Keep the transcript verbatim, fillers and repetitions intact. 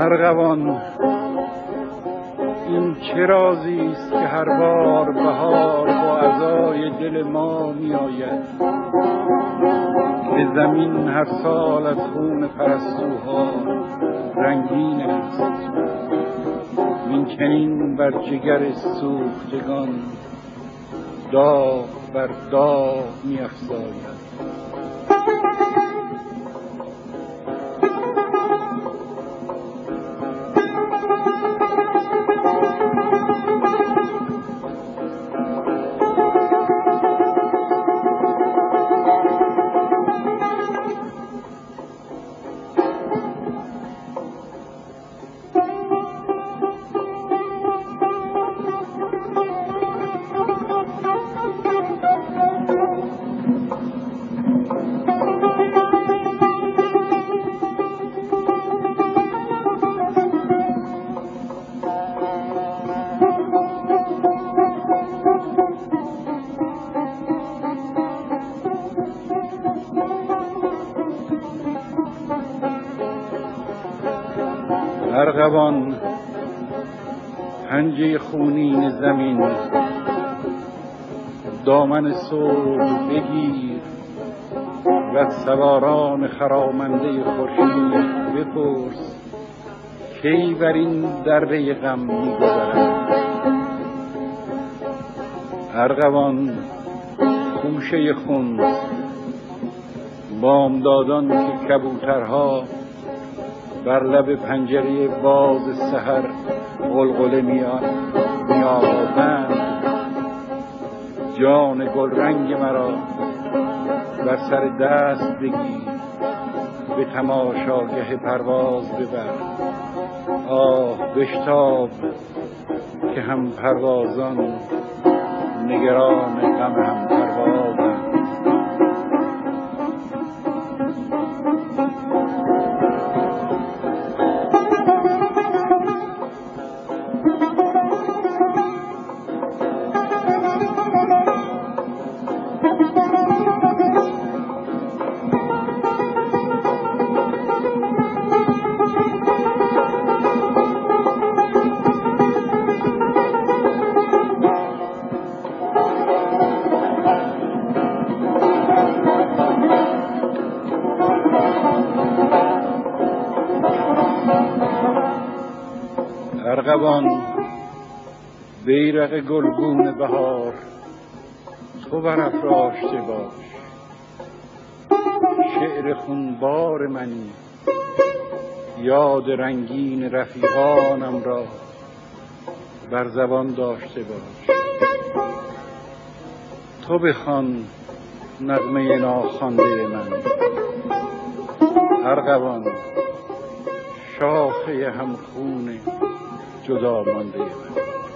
ارغوان، این چه رازی است که هر بار بهار با عزای دل ما می آید؟ به زمین هر سال از خون پرستوها رنگین است، این چنین بر جگر سوختگان داغ بر داغ می افزاید. ارغوان، پنجه خونین زمین، دامن صلح بگیر و از سواران خرامنده خورشید بپرس کی بر این دره غم می‌گذرند. ارغوان، خوشه خون، بامدادان که کبوترها بر لب پنجره باز سحر غلغله می‌آوازند، جان گل رنگ مرا بر سر دست بگیر، به تماشاگه پرواز ببر. آه بشتاب که هم پروازان نگران غم هم پروازند. ارغوان، بیرق گلگون بهار تو برافراشته باش، شعر خونبار منی، یاد رنگین رفیقانم را بر زبان داشته باش. تو بخوان نغمه ناخوانده من، ارغوان، شاخه همخون جدا مانده من.